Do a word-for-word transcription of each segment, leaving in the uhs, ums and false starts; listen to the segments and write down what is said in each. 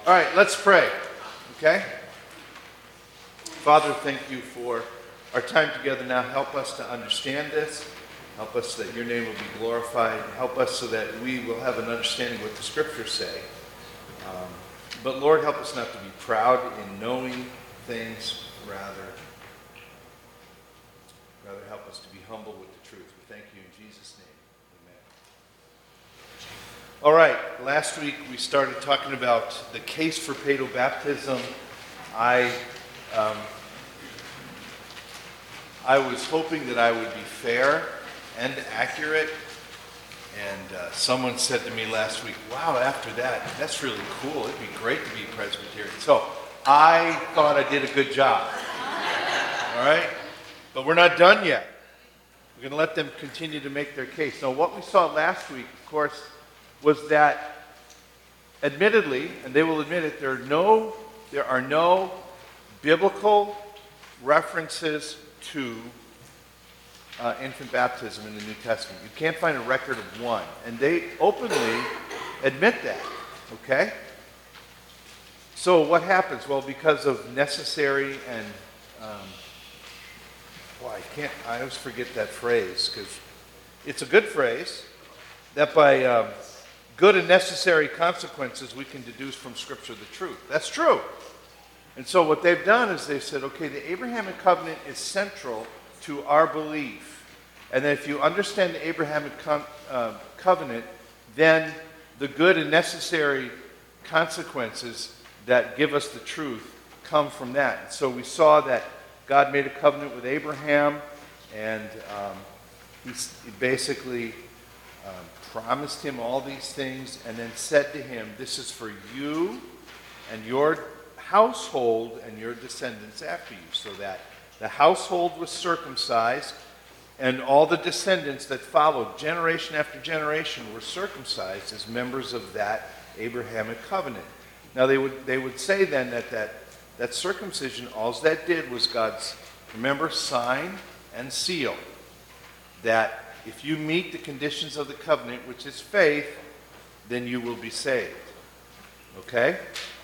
All right, let's pray, okay? Father, thank you for our time together now. Help us to understand this. Help us that your name will be glorified. Help us so that we will have an understanding of what the scriptures say. Um, but Lord, help us not to be proud in knowing things. Rather, rather help us to be humble with the truth. We thank you in Jesus' name. All right, last week we started talking about the case for paedobaptism. I um, I was hoping that I would be fair and accurate, and uh, someone said to me last week, wow, after that, that's really cool. It'd be great to be Presbyterian. So I thought I did a good job. All right? But we're not done yet. We're going to let them continue to make their case. Now, what we saw last week, of course, was that, admittedly, and they will admit it, there are no, there are no biblical references to uh, infant baptism in the New Testament. You can't find a record of one. And they openly admit that, okay? So what happens? Well, because of necessary and, um, well, I can't, I always forget that phrase, because it's a good phrase, that by um, good and necessary consequences we can deduce from Scripture the truth. That's true. And so what they've done is they've said, okay, the Abrahamic covenant is central to our belief. And that if you understand the Abrahamic com- uh, covenant, then the good and necessary consequences that give us the truth come from that. And so we saw that God made a covenant with Abraham, and um, he, he basically um, promised him all these things, and then said to him, this is for you and your household and your descendants after you, so that the household was circumcised, and all the descendants that followed, generation after generation, were circumcised as members of that Abrahamic covenant. Now they would they would say then that that, that circumcision, all that did was God's, remember, sign and seal, that if you meet the conditions of the covenant, which is faith, then you will be saved. Okay?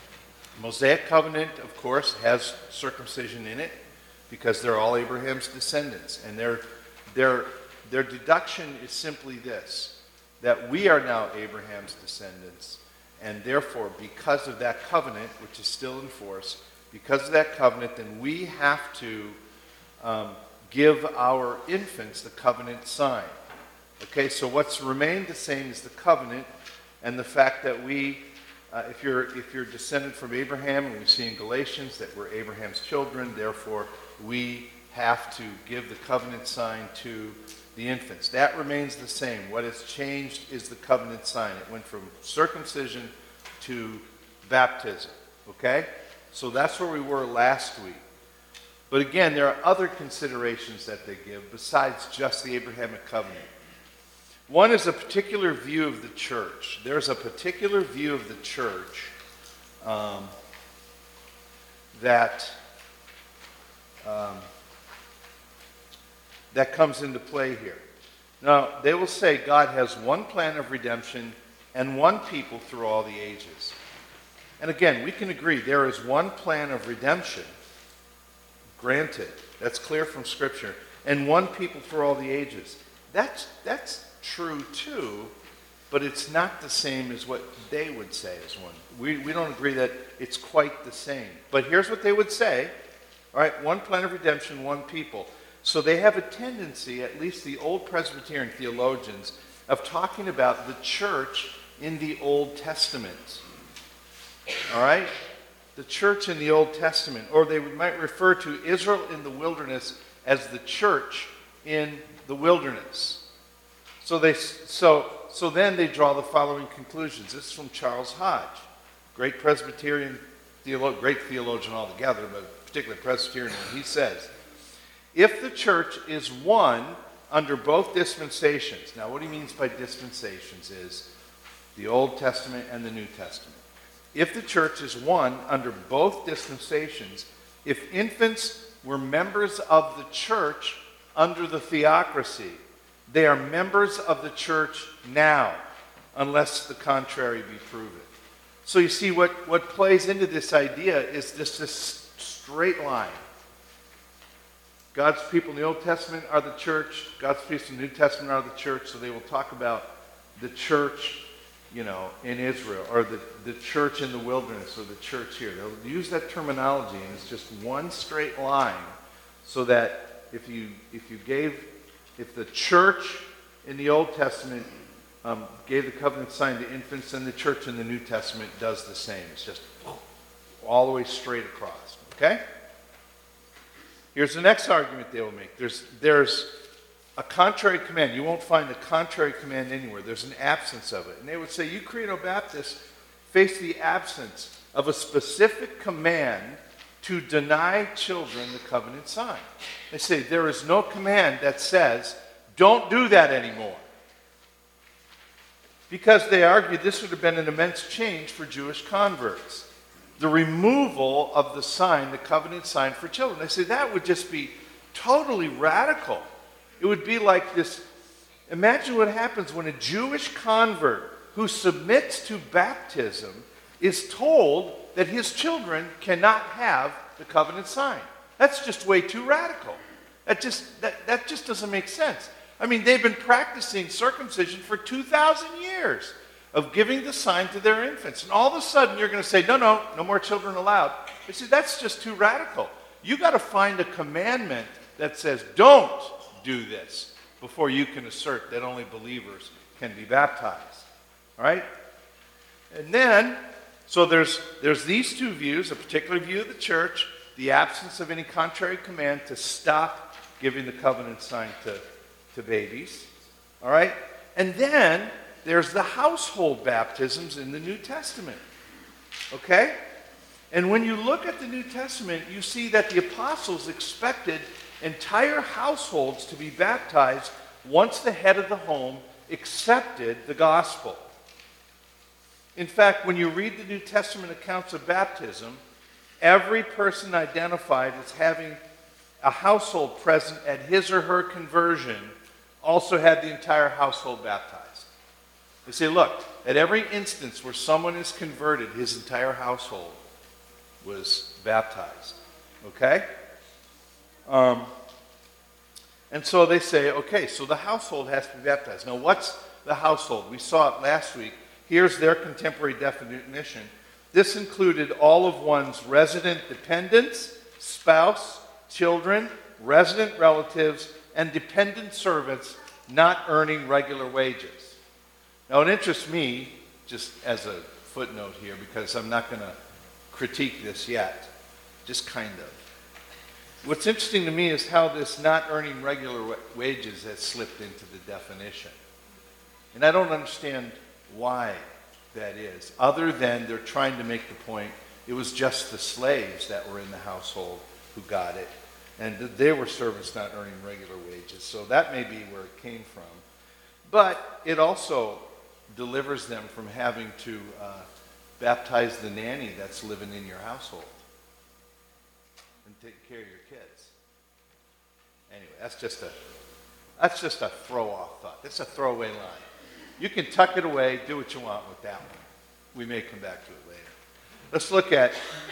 Mosaic covenant, of course, has circumcision in it because they're all Abraham's descendants. And their, their, their deduction is simply this, that we are now Abraham's descendants, and therefore, because of that covenant, which is still in force, because of that covenant, then we have to um, give our infants the covenant sign. Okay, so what's remained the same is the covenant and the fact that we Uh, if you're if you're descended from Abraham, and we see in Galatians that we're Abraham's children, therefore we have to give the covenant sign to the infants. That remains the same. What has changed is the covenant sign. It went from circumcision to baptism. Okay? So that's where we were last week. But again, there are other considerations that they give besides just the Abrahamic covenant. One is a particular view of the church. There's a particular view of the church um, that um, that comes into play here. Now, they will say God has one plan of redemption and one people through all the ages. And again, we can agree there is one plan of redemption, granted, that's clear from Scripture, and one people through all the ages. That's that's true too, but it's not the same as what they would say is one. We, we don't agree that it's quite the same. But here's what they would say. All right, one plan of redemption, one people. So they have a tendency, at least the old Presbyterian theologians, of talking about the church in the Old Testament. All right? The church in the Old Testament. Or they might refer to Israel in the wilderness as the church in the wilderness. So they so so then they draw the following conclusions. This is from Charles Hodge, great Presbyterian theologian, great theologian altogether, but particularly Presbyterian. He says, if the church is one under both dispensations, now what he means by dispensations is the Old Testament and the New Testament. If the church is one under both dispensations, if infants were members of the church under the theocracy, they are members of the church now, unless the contrary be proven. So you see what, what plays into this idea is this, this straight line. God's people in the Old Testament are the church. God's people in the New Testament are the church. So they will talk about the church, you know, in Israel, or the, the church in the wilderness, or the church here. They'll use that terminology, and it's just one straight line, so that if you if you gave, if the church in the Old Testament um, gave the covenant sign to infants, then the church in the New Testament does the same. It's just all the way straight across. Okay? Here's the next argument they will make. There's, there's a contrary command. You won't find a contrary command anywhere. There's an absence of it. And they would say, you Credo Baptists face the absence of a specific command to deny children the covenant sign. They say, there is no command that says, don't do that anymore. Because they argue this would have been an immense change for Jewish converts. The removal of the sign, the covenant sign for children. They say that would just be totally radical. It would be like this. Imagine what happens when a Jewish convert who submits to baptism is told that his children cannot have the covenant sign. That's just way too radical. That just, that, that just doesn't make sense. I mean, they've been practicing circumcision for two thousand years. Of giving the sign to their infants. And all of a sudden you're going to say, no, no, no more children allowed. They say, that's just too radical. You've got to find a commandment that says, don't do this, before you can assert that only believers can be baptized. All right? And then, so there's, there's these two views, a particular view of the church, the absence of any contrary command to stop giving the covenant sign to, to babies. All right? And then, there's the household baptisms in the New Testament. Okay? And when you look at the New Testament, you see that the apostles expected entire households to be baptized once the head of the home accepted the gospel. In fact, when you read the New Testament accounts of baptism, every person identified as having a household present at his or her conversion also had the entire household baptized. They say, look, at every instance where someone is converted, his entire household was baptized. Okay? Um, and so they say, okay, so the household has to be baptized. Now, what's the household? We saw it last week. Here's their contemporary definition. This included all of one's resident dependents, spouse, children, resident relatives, and dependent servants not earning regular wages. Now, it interests me, just as a footnote here, because I'm not going to critique this yet, just kind of. What's interesting to me is how this not earning regular wa- wages has slipped into the definition. And I don't understand why that is, other than they're trying to make the point it was just the slaves that were in the household who got it, and they were servants not earning regular wages. So that may be where it came from. But it also delivers them from having to uh, baptize the nanny that's living in your household and taking care of your kids. Anyway, that's just a that's just a throw-off thought. That's a throwaway line. You can tuck it away, do what you want with that one. We may come back to it later. Let's look at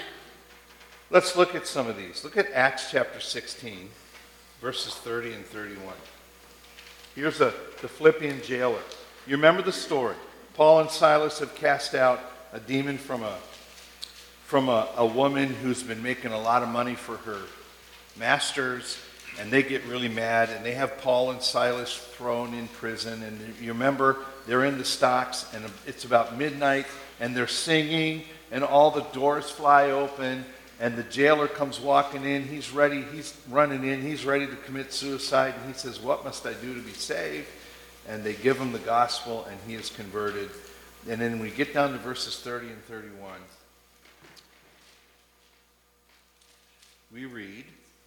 let's look at some of these. Look at Acts chapter sixteen, verses thirty and thirty-one. Here's a, the Philippian jailer. You remember the story. Paul and Silas have cast out a demon from a from a, a woman who's been making a lot of money for her masters, and they get really mad, and they have Paul and Silas thrown in prison. And you remember, they're in the stocks, and it's about midnight, and they're singing, and all the doors fly open, and the jailer comes walking in. He's ready. He's running in. He's ready to commit suicide, and he says, "What must I do to be saved?" And they give him the gospel, and he is converted. And then we get down to verses thirty and thirty-one. We read,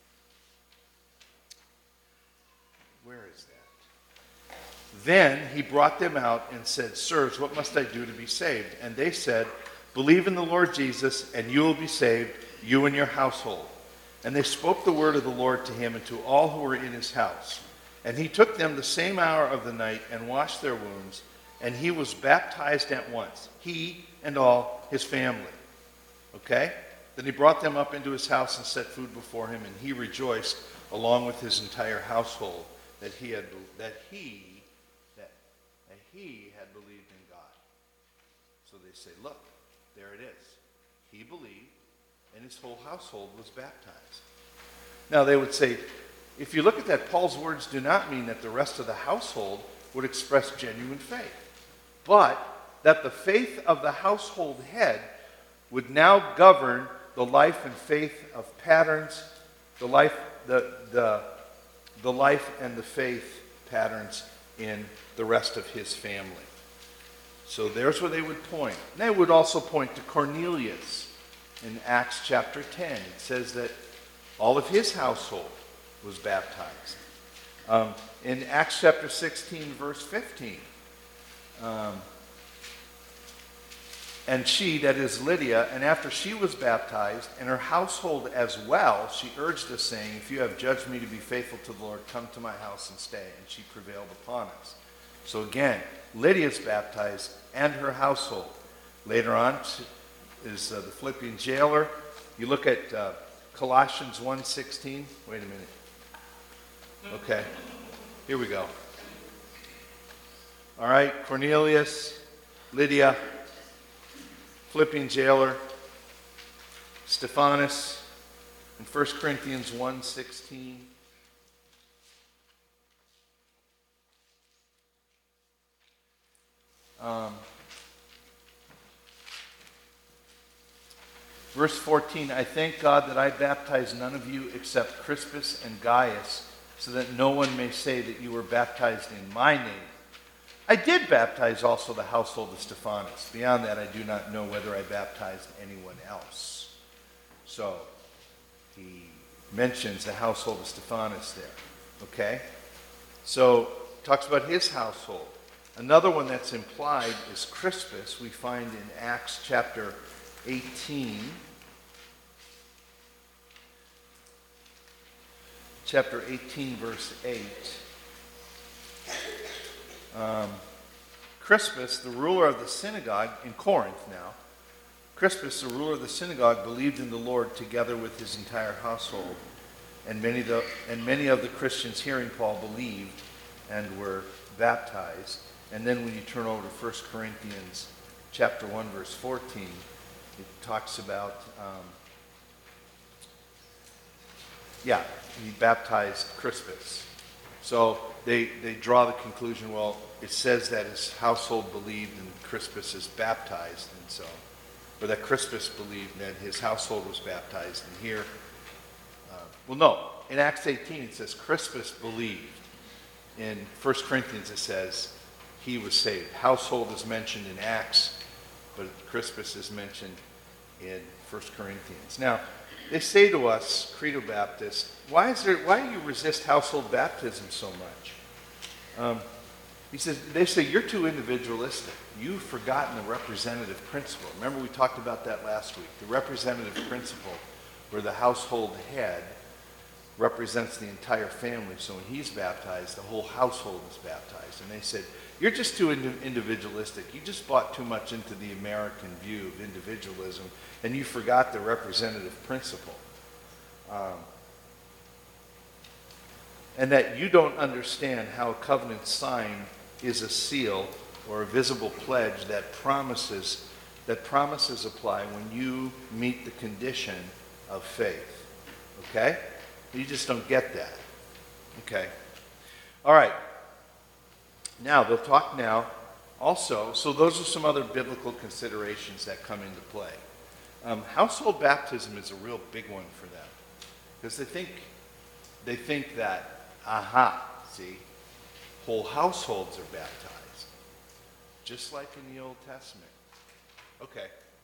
where is that? Then he brought them out and said, "Sirs, what must I do to be saved?" And they said, "Believe in the Lord Jesus, and you will be saved, you and your household." And they spoke the word of the Lord to him and to all who were in his house. And he took them the same hour of the night and washed their wounds. and he was baptized at once, he and all his family. Okay? Then he brought them up into his house and set food before him, and he rejoiced along with his entire household that he had that he that, that he had believed in God. So they say, look, there it is. He believed, and his whole household was baptized. Now they would say, if you look at that, Paul's words do not mean that the rest of the household would express genuine faith, but that the faith of the household head would now govern the life and faith of patterns, the life, the, the, the life and the faith patterns in the rest of his family. So there's where they would point. And they would also point to Cornelius in Acts chapter ten. It says that all of his household was baptized. Um, in Acts chapter sixteen, verse fifteen, um, and she, that is Lydia, and after she was baptized, and her household as well, she urged us, saying, if you have judged me to be faithful to the Lord, come to my house and stay. And she prevailed upon us. So again, Lydia's baptized, and her household. Later on is uh, the Philippian jailer. You look at uh, Colossians one sixteen. Wait a minute. Okay, here we go. All right, Cornelius, Lydia, Philippian jailer, Stephanus, in First Corinthians one sixteen. Um, verse fourteen, I thank God that I baptized none of you except Crispus and Gaius, so that no one may say that you were baptized in my name. I did baptize also the household of Stephanus. Beyond that, I do not know whether I baptized anyone else. So, he mentions the household of Stephanus there. Okay? So, talks about his household. Another one that's implied is Crispus, we find in Acts chapter eighteen. Chapter eighteen, verse eight. Um, Crispus, the ruler of the synagogue in Corinth now, Crispus, the ruler of the synagogue, believed in the Lord together with his entire household. And many, the, and many of the Christians hearing Paul believed and were baptized. And then when you turn over to First Corinthians chapter one, verse fourteen, it talks about, um, yeah, he baptized Crispus. So they, they draw the conclusion, well, it says that his household believed and Crispus is baptized, and so, or that Crispus believed that his household was baptized. And here, uh, well, no, in Acts eighteen it says Crispus believed. In First Corinthians it says he was saved. Household is mentioned in Acts, but Crispus is mentioned in First Corinthians. Now, they say to us, Credo Baptist, why is there? Why do you resist household baptism so much? Um, he says, they say you're too individualistic. You've forgotten the representative principle. Remember we talked about that last week. The representative principle, where the household head represents the entire family. So when he's baptized, the whole household is baptized. And they said, you're just too ind- individualistic. You just bought too much into the American view of individualism, and you forgot the representative principle. Um, and that you don't understand how a covenant sign is a seal or a visible pledge that promises that promises apply when you meet the condition of faith. Okay? You just don't get that. Okay. All right. Now, they'll talk now also, so those are some other biblical considerations that come into play. Um, household baptism is a real big one for them, because they think, they think that, aha, see, whole households are baptized, just like in the Old Testament. Okay.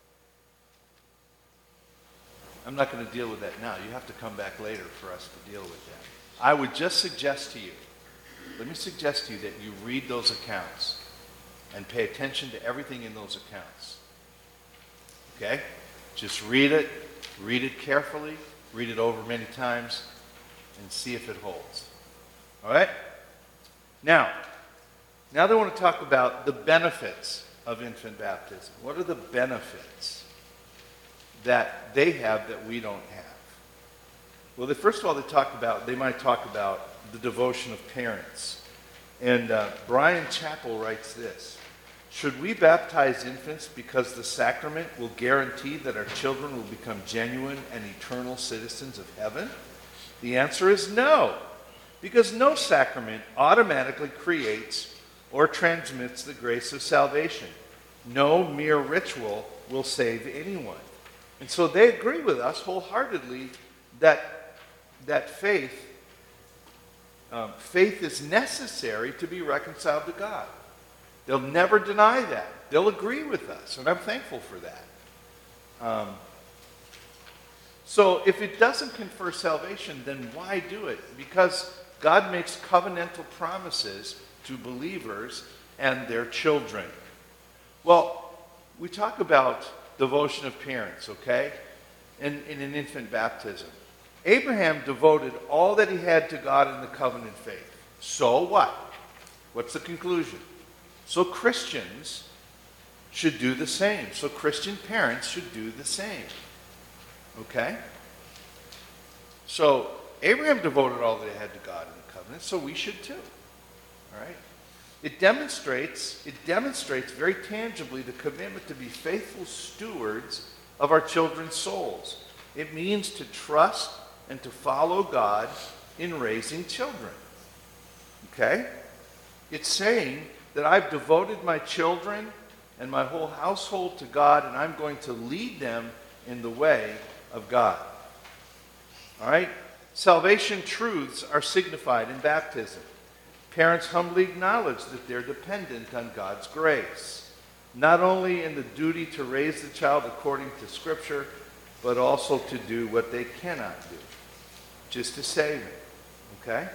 I'm not going to deal with that now. You have to come back later for us to deal with that. I would just suggest to you, let me suggest to you that you read those accounts and pay attention to everything in those accounts. Okay? Just read it, read it carefully, read it over many times, and see if it holds. All right? Now, Now they want to talk about the benefits of infant baptism. What are the benefits that they have that we don't have? Well, they, first of all, they talk about, they might talk about the devotion of parents. And uh, Brian Chappell writes this: should we baptize infants because the sacrament will guarantee that our children will become genuine and eternal citizens of heaven? The answer is no, because no sacrament automatically creates or transmits the grace of salvation. No mere ritual will save anyone. And so they agree with us wholeheartedly that, that faith, um, faith is necessary to be reconciled to God. They'll never deny that. They'll agree with us, and I'm thankful for that. Um, so if it doesn't confer salvation, then why do it? Because God makes covenantal promises to believers and their children. Well, we talk about devotion of parents, okay? In, in an infant baptism. Abraham devoted all that he had to God in the covenant faith. So what? What's the conclusion? So Christians should do the same. So Christian parents should do the same. Okay? So Abraham devoted all that he had to God in the covenant, so we should too. All right? It demonstrates, it demonstrates very tangibly the commitment to be faithful stewards of our children's souls. It means to trust and to follow God in raising children. Okay? It's saying that I've devoted my children and my whole household to God, and I'm going to lead them in the way of God. All right? Salvation truths are signified in baptism. Parents humbly acknowledge that they're dependent on God's grace, not only in the duty to raise the child according to Scripture, but also to do what they cannot do, just to save him. Okay?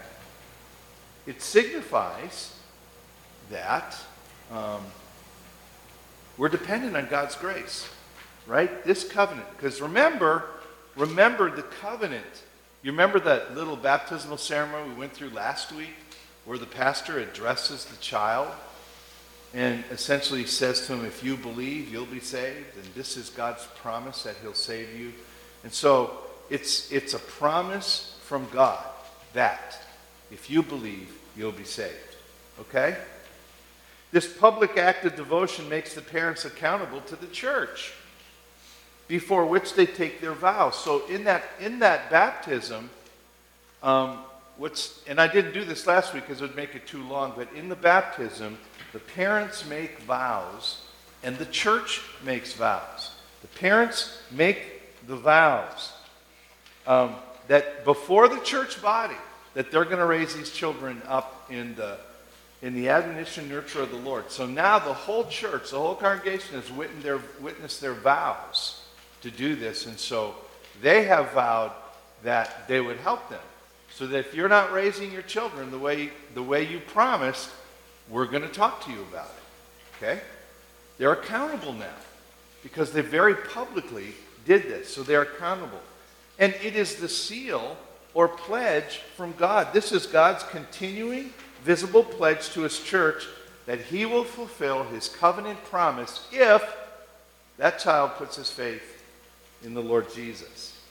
It signifies that um, we're dependent on God's grace, right? This covenant. Because remember, remember the covenant. You remember that little baptismal ceremony we went through last week where the pastor addresses the child and essentially says to him, if you believe, you'll be saved, and this is God's promise that he'll save you. And so it's, it's a promise from God that if you believe, you'll be saved. Okay? This public act of devotion makes the parents accountable to the church, before which they take their vows. So in that in that baptism, um, what's and I didn't do this last week because it would make it too long, but in the baptism, the parents make vows and the church makes vows. The parents make the vows um, that before the church body, that they're going to raise these children up in the in the admonition and nurture of the Lord. So now the whole church, the whole congregation has witnessed their, witnessed their vows to do this. And so they have vowed that they would help them. So that if you're not raising your children the way, the way you promised, we're going to talk to you about it. Okay? They're accountable now because they very publicly did this. So they're accountable. And it is the seal or pledge from God. This is God's continuing visible pledge to his church that he will fulfill his covenant promise if that child puts his faith in the Lord Jesus.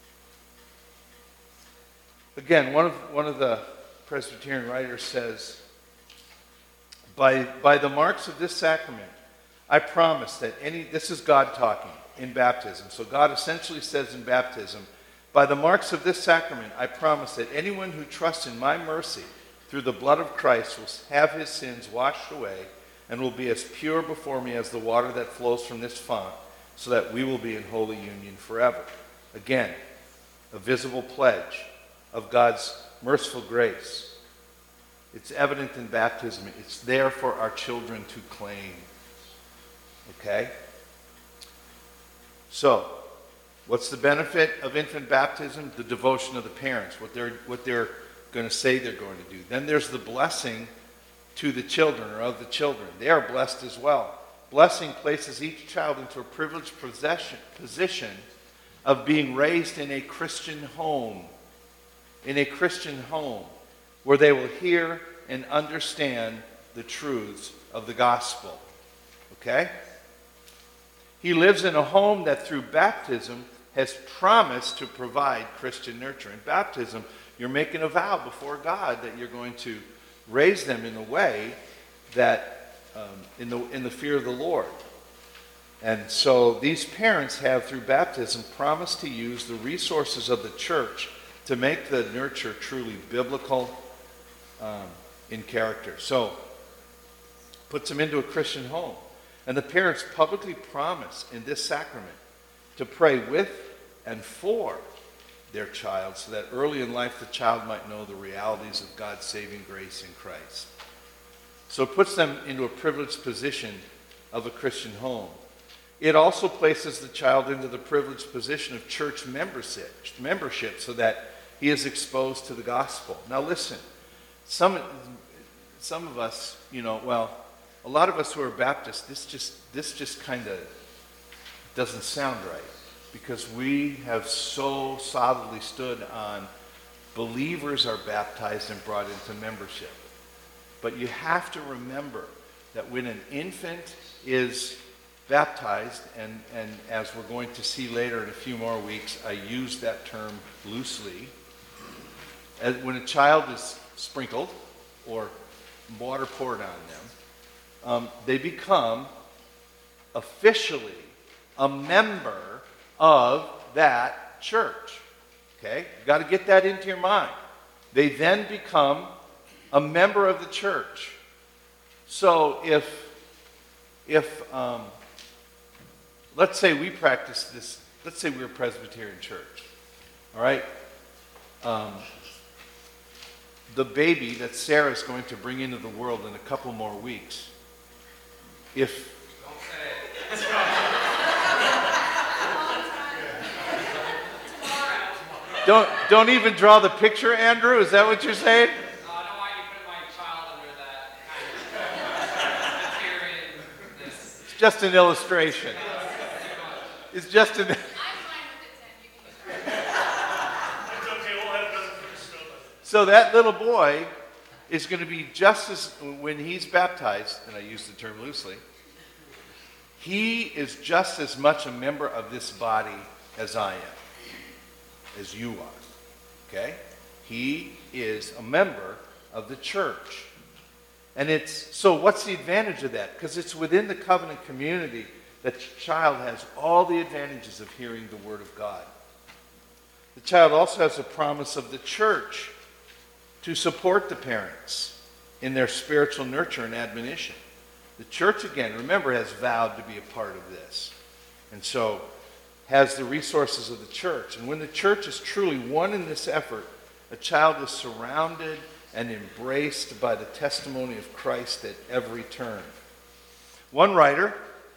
Again, one of, one of the Presbyterian writers says, by, by the marks of this sacrament, I promise that any, this is God talking in baptism. So God essentially says in baptism, by the marks of this sacrament, I promise that anyone who trusts in my mercy through the blood of Christ will have his sins washed away and will be as pure before me as the water that flows from this font, so that we will be in holy union forever. Again, a visible pledge of God's merciful grace. It's evident in baptism. It's there for our children to claim. Okay? So, what's the benefit of infant baptism? The devotion of the parents, what they're, what they're going to say they're going to do. Then there's the blessing to the children or of the children. They are blessed as well. Blessing places each child into a privileged possession, position of being raised in a Christian home. In a Christian home where they will hear and understand the truths of the gospel. Okay? He lives in a home that through baptism has promised to provide Christian nurture. In baptism, you're making a vow before God that you're going to raise them in a way that, um, in the in the fear of the Lord. And so these parents have, through baptism, promised to use the resources of the church to make the nurture truly biblical um, in character. So, puts them into a Christian home. And the parents publicly promise in this sacrament to pray with and for their child so that early in life the child might know the realities of God's saving grace in Christ. So it puts them into a privileged position of a Christian home. It also places the child into the privileged position of church membership, membership so that he is exposed to the gospel. Now listen, some, some of us, you know, well, a lot of us who are Baptists, this just, this just kind of doesn't sound right because we have so solidly stood on believers are baptized and brought into membership. But you have to remember that when an infant is baptized, and, and as we're going to see later in a few more weeks, I use that term loosely. As when a child is sprinkled or water poured on them, um, they become officially a member of that church. Okay? You've got to get that into your mind. They then become a member of the church. So if, if um, let's say we practice this, let's say we're a Presbyterian church, all right? Um, the baby that Sarah's going to bring into the world in a couple more weeks, if... Don't say it. don't, don't even draw the picture, Andrew? Is that what you're saying? Just an illustration. It's just an... So that little boy is going to be just as, when he's baptized, and I use the term loosely, he is just as much a member of this body as I am, as you are. Okay? He is a member of the church. And it's, so what's the advantage of that? Because it's within the covenant community that the child has all the advantages of hearing the word of God. The child also has a promise of the church to support the parents in their spiritual nurture and admonition. The church, again, remember, has vowed to be a part of this. And so has the resources of the church. And when the church is truly one in this effort, a child is surrounded and embraced by the testimony of Christ at every turn. One writer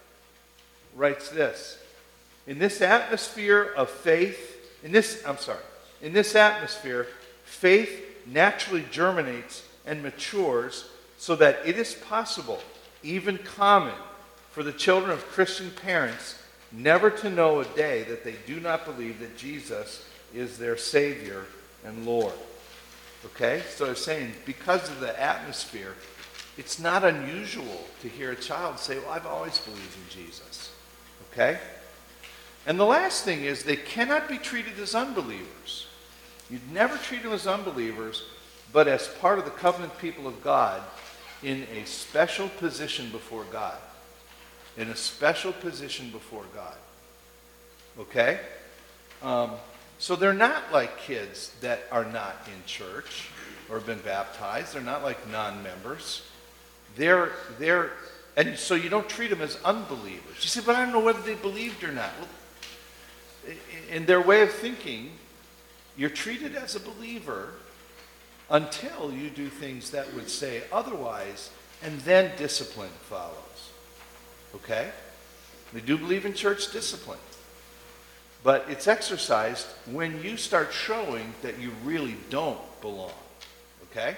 writes this: in this atmosphere of faith, in this, I'm sorry, in this atmosphere, faith naturally germinates and matures so that it is possible, even common, for the children of Christian parents never to know a day that they do not believe that Jesus is their Savior and Lord. Okay? So I was saying, because of the atmosphere, it's not unusual to hear a child say, well, I've always believed in Jesus. Okay? And the last thing is, they cannot be treated as unbelievers. You'd never treat them as unbelievers, but as part of the covenant people of God in a special position before God. In a special position before God. Okay? Um, So they're not like kids that are not in church or have been baptized. They're not like non-members. They're, they're, and so you don't treat them as unbelievers. You say, but I don't know whether they believed or not. Well, in their way of thinking, you're treated as a believer until you do things that would say otherwise, and then discipline follows. Okay? They do believe in church discipline. But it's exercised when you start showing that you really don't belong. Okay?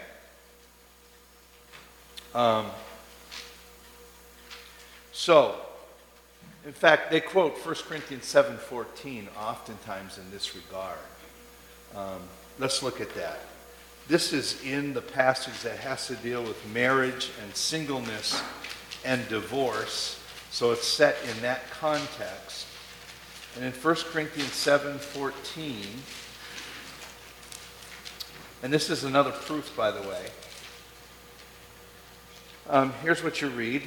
Um, so, in fact, they quote First Corinthians seven fourteen oftentimes in this regard. Um, let's look at that. this is in the passage that has to deal with marriage and singleness and divorce. So it's set in that context. And in First Corinthians seven fourteen, and this is another proof, by the way. Um, here's what you read.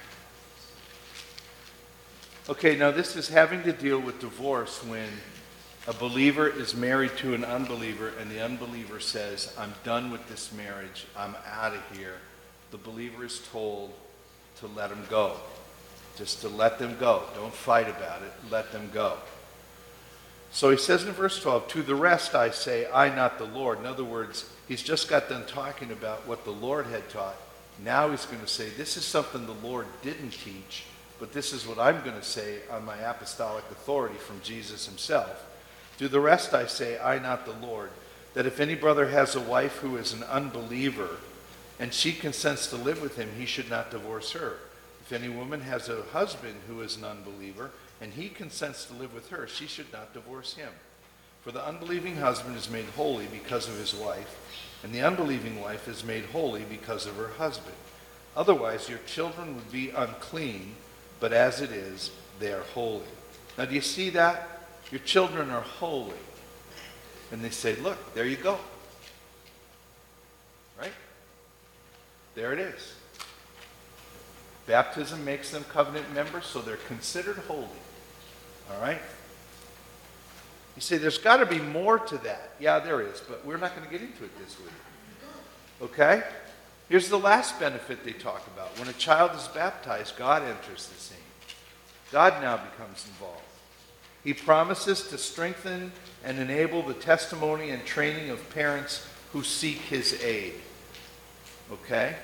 Okay, now this is having to deal with divorce when a believer is married to an unbeliever and the unbeliever says, I'm done with this marriage, I'm out of here. The believer is told to let him go. Just to let them go. Don't fight about it. Let them go. So he says in verse twelve, to the rest I say, I not the Lord. In other words, he's just got done talking about what the Lord had taught. Now he's going to say, this is something the Lord didn't teach, but this is what I'm going to say on my apostolic authority from Jesus himself. To the rest I say, I not the Lord, that if any brother has a wife who is an unbeliever, and she consents to live with him, he should not divorce her. If any woman has a husband who is an unbeliever, and he consents to live with her, she should not divorce him. For the unbelieving husband is made holy because of his wife, and the unbelieving wife is made holy because of her husband. Otherwise, your children would be unclean, but as it is, they are holy. Now, do you see that? Your children are holy. And they say, look, there you go. Right? There it is. Baptism makes them covenant members, so they're considered holy. All right? You say, there's got to be more to that. Yeah, there is, but we're not going to get into it this week. Okay? Here's the last benefit they talk about. When a child is baptized, God enters the scene. God now becomes involved. He promises to strengthen and enable the testimony and training of parents who seek his aid. Okay?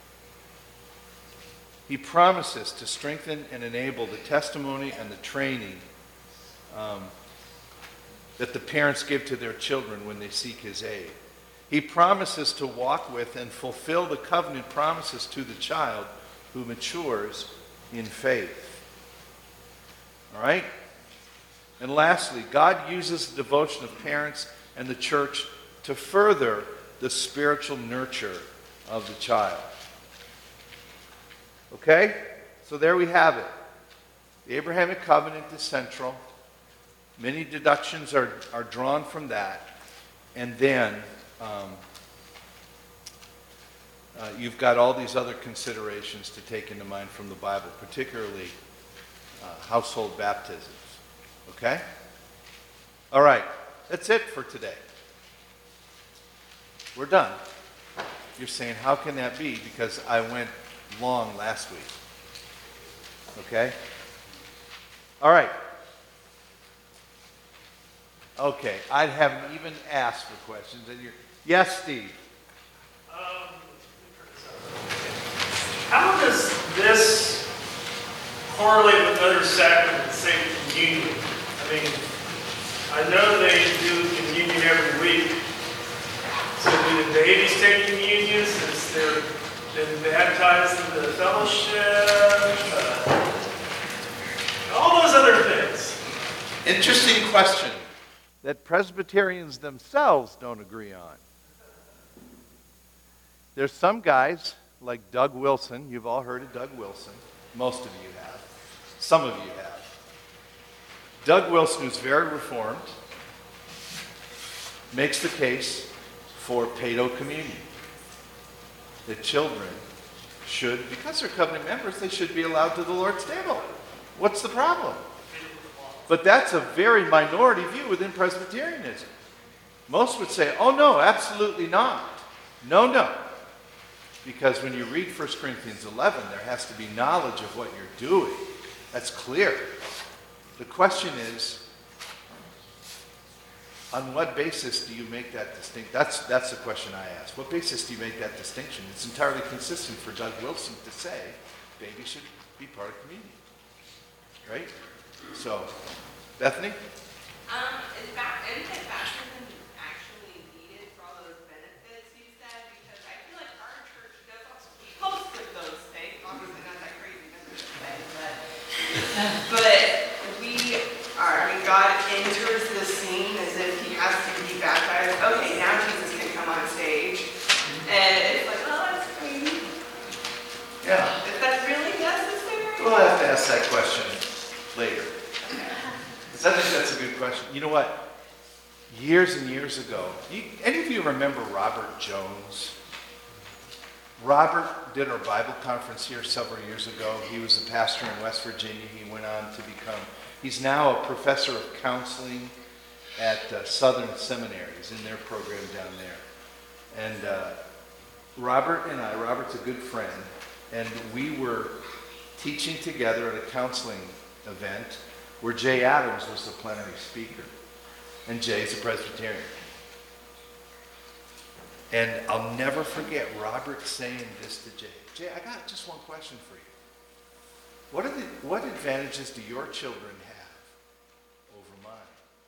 He promises to strengthen and enable the testimony and the training um, that the parents give to their children when they seek his aid. He promises to walk with and fulfill the covenant promises to the child who matures in faith. All right? And lastly, God uses the devotion of parents and the church to further the spiritual nurture of the child. Okay? So there we have it. The Abrahamic covenant is central. Many deductions are, are drawn from that. And then um, uh, you've got all these other considerations to take into mind from the Bible, particularly uh, household baptisms. Okay? All right. That's it for today. We're done. You're saying, how can that be? Because I went long last week. Okay? All right. Okay. I haven't even asked for questions. And you're, yes, Steve? Um, how does this correlate with other sacraments, say communion? I mean, I know they do communion every week. So do the babies take communion since they're been baptized in the fellowship? Uh, all those other things. Interesting question that Presbyterians themselves don't agree on. There's some guys like Doug Wilson. You've all heard of Doug Wilson. Most of you have. Some of you have. Doug Wilson, who's very reformed, makes the case for paedo communion. That children should, because they're covenant members, they should be allowed to the Lord's table. What's the problem? But that's a very minority view within Presbyterianism. Most would say, oh no, absolutely not. No, no. Because when you read First Corinthians eleven, there has to be knowledge of what you're doing. That's clear. The question is, on what basis do you make that distinction? That's, that's the question I ask. What basis do you make that distinction? It's entirely consistent for Doug Wilson to say babies should be part of communion. Right? So, Bethany? Um, is ba- isn't baptism actually needed for all those benefits you said? Because I feel like our church does also most of those things. Obviously not that crazy number of things, but but we are. I mean, God enters the scene as if He has to be baptized. Okay, now Jesus can come on stage. ask that question later. Because I think that's a good question. You know what? Years and years ago, you, any of you remember Robert Jones? Robert did our Bible conference here several years ago. He was a pastor in West Virginia. He went on to become, he's now a professor of counseling at uh, Southern Seminary. He's in their program down there. And uh, Robert and I, Robert's a good friend, and we were teaching together at a counseling event where Jay Adams was the plenary speaker. And Jay's a Presbyterian. And I'll never forget Robert saying this to Jay. Jay, I got just one question for you. What are the, what advantages do your children have over mine?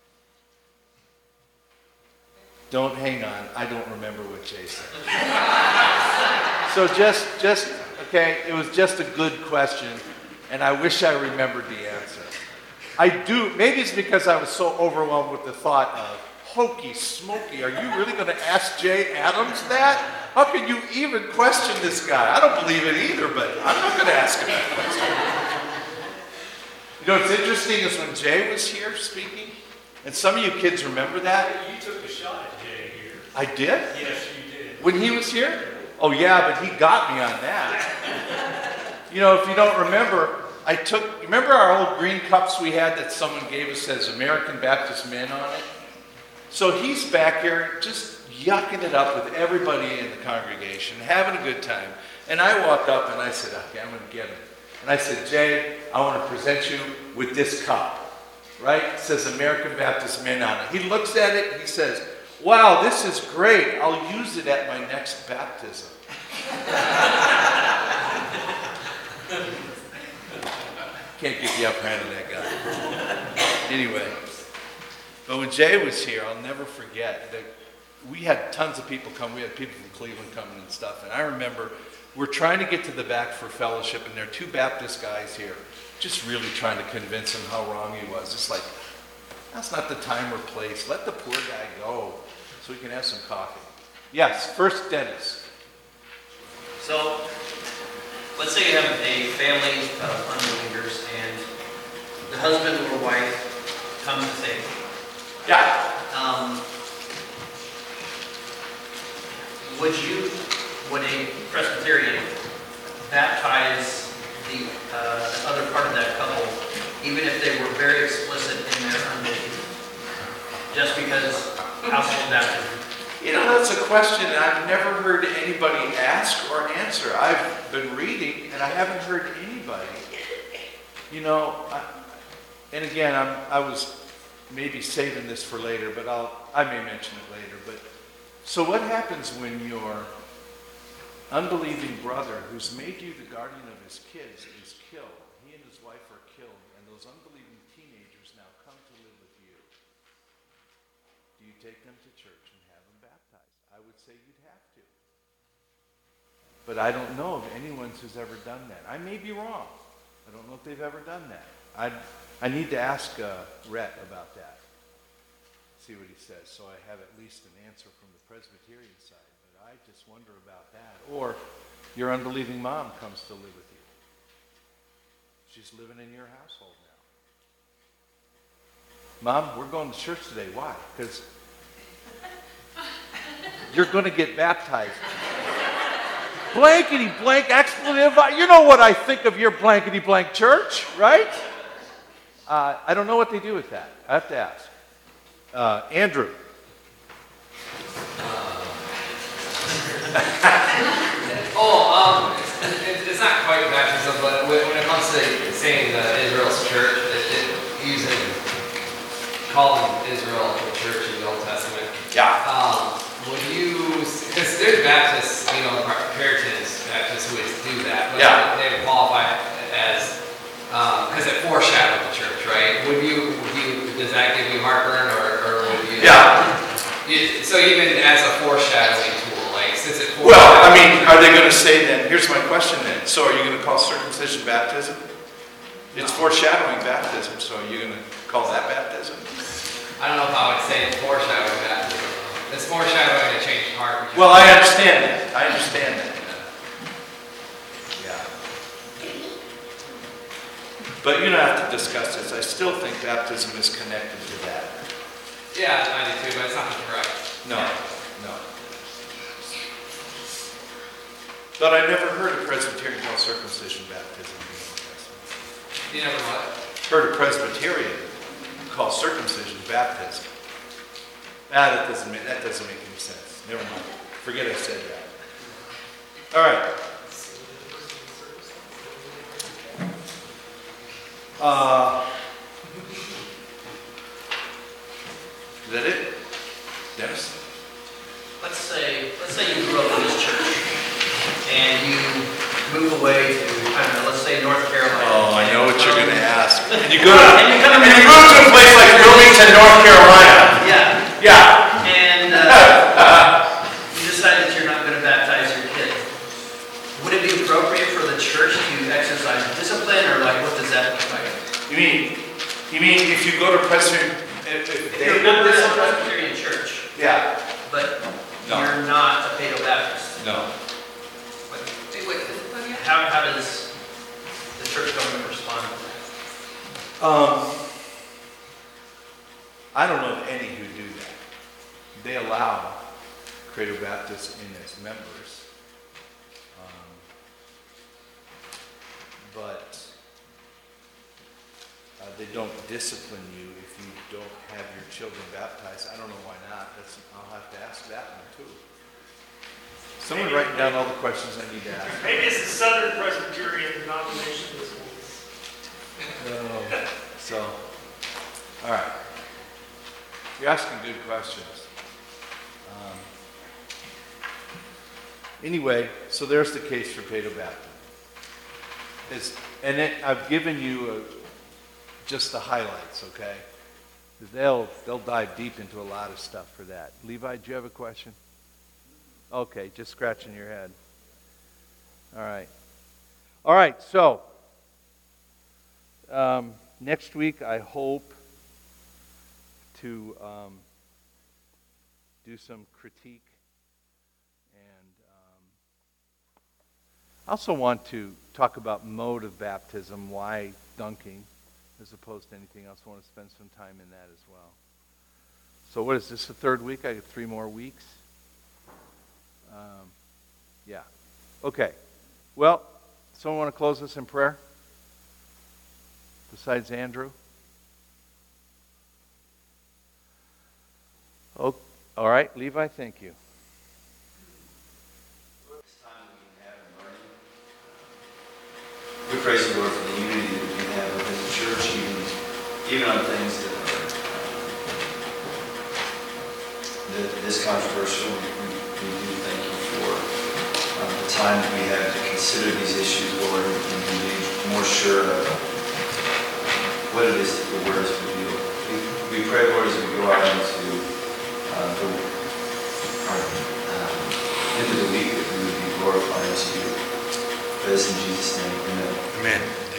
Don't hang on. I don't remember what Jay said. So just, just, okay, it was just a good question, and I wish I remembered the answer. I do, maybe it's because I was so overwhelmed with the thought of, hokey smokey, are you really going to ask Jay Adams that? How can you even question this guy? I don't believe it either, but I'm not going to ask him that question. You know what's interesting is when Jay was here speaking, and some of you kids remember that. You took a shot at Jay here. I did? Yes, you did. When he was here? Oh yeah, but he got me on that. You know, if you don't remember, I took, remember our old green cups we had that someone gave us as American Baptist Men on it? So he's back here just yucking it up with everybody in the congregation, having a good time. And I walked up and I said, okay, I'm going to get him. And I said, Jay, I want to present you with this cup, right? It says American Baptist Men on it. He looks at it and he says, wow, this is great. I'll use it at my next baptism. Can't get the upper hand of that guy. Anyway. But when Jay was here, I'll never forget that we had tons of people come. We had people from Cleveland coming and stuff. And I remember we're trying to get to the back for fellowship, and there are two Baptist guys here just really trying to convince him how wrong he was. It's like, that's not the time or place. Let the poor guy go so we can have some coffee. Yes, first Dennis. So, let's say you have a family of unbelievers, and the husband or wife comes to say, Yeah. Um, would you, would a Presbyterian baptize the, uh, the other part of that couple, even if they were very explicit in their unbelief? Just because household baptism? You know, that's a question I've never heard anybody ask or answer. I've been reading, and I haven't heard anybody. You know, I, and again, I'm, I was maybe saving this for later, but I'll, I may mention it later. But so what happens when your unbelieving brother, who's made you the guardian of his kids, is killed? He and his wife are killed, and those unbelieving teenagers now come to live with you. Do you take them to church and have them baptized? I would say you'd have to. But I don't know of anyone who's ever done that. I may be wrong. I don't know if they've ever done that. I I need to ask uh, Rhett about that. See what he says, so I have at least an answer from the Presbyterian side. But I just wonder about that. Or your unbelieving mom comes to live with you. She's living in your household now. Mom, we're going to church today. Why? Because you're going to get baptized. Blankety blank expletive. You know what I think of your blankety blank church, right? Uh, I don't know what they do with that. I have to ask. Uh, Andrew. oh, um, it, it's not quite baptism, but when when it comes to saying the Israel's church, it, it using calling Israel the church in the Old Testament. Yeah. Um, would you, because there's Baptists, you know, Puritans, Baptists who would do that, but Yeah. they would qualify as, because it foreshadowed the church, right? Would you, would you, does that give you heartburn, or, or would you? Yeah. You, so even as a foreshadowing tool, like since it. Well, I mean, are they going to say then, here's my question then, so are you going to call circumcision baptism? It's foreshadowing baptism, so are you going to call that baptism? I don't know if I would say it's foreshadowing baptism. It's foreshadowing a changed heart. Well, I understand that. I understand that. Yeah. But you don't have to discuss this. I still think baptism is connected to that. Yeah, I do too, but it's not correct. No, no. But I never heard a Presbyterian call circumcision baptism in the Old Testament. You never what? Heard a Presbyterian call circumcision baptism. Ah, that doesn't make, that doesn't make any sense. Never mind. Forget I said that. All right. Uh, is that it? Dennis? Let's say, let's say you grew up in this church and you move away to, I don't know, let's say North Carolina. Oh, I know what you're Um, going to ask. And you go to, And you come and you go to a place like Wilmington, North Carolina. Yeah, Yeah. and uh, you decide that you're not going to baptize your kid. Would it be appropriate for the church to exercise discipline, or like, what does that look like? You mean, you mean if you go to Presbyterian, if, if If they you're a did member of this? a Presbyterian church, Yeah. but No. you're not a Paedo Baptist, No. Wait, wait, discipline yet? how, how does the church government respond to that? Um, I don't know of any who do that. They allow Credo Baptists in as members. Um, but uh, they don't discipline you if you don't have your children baptized. I don't know why not. That's, I'll have to ask that one too. Someone writing down all the questions I need to ask. Maybe it's the Southern Presbyterian denomination this one. No. So, all right. You're asking good questions. Um, anyway, so there's the case for Paedo Baptism. It's, and it, I've given you a, just the highlights, okay? They'll they'll dive deep into a lot of stuff for that. Levi, do you have a question? Okay, just scratching your head. All right. All right, so um, next week I hope to um, do some critique, and um, I also want to talk about mode of baptism, why dunking as opposed to anything else. I want to spend some time in that as well. So what is this, the third week? I get three more weeks? Um, yeah. Okay. Well, someone want to close us in prayer? Besides Andrew? Oh, all right, Levi, thank you. This time we can have in learning. We praise the Lord for the unity that we can have within the church, even, even on things that are that this controversial. We, we do thank you for um, the time that we have to consider these issues, Lord, and to be more sure of what it is that the Word has revealed. We, we pray, Lord, as we go out into uh, the, our, um, into the week, that we would be glorifying to you. Praise in Jesus' name. Amen. Amen.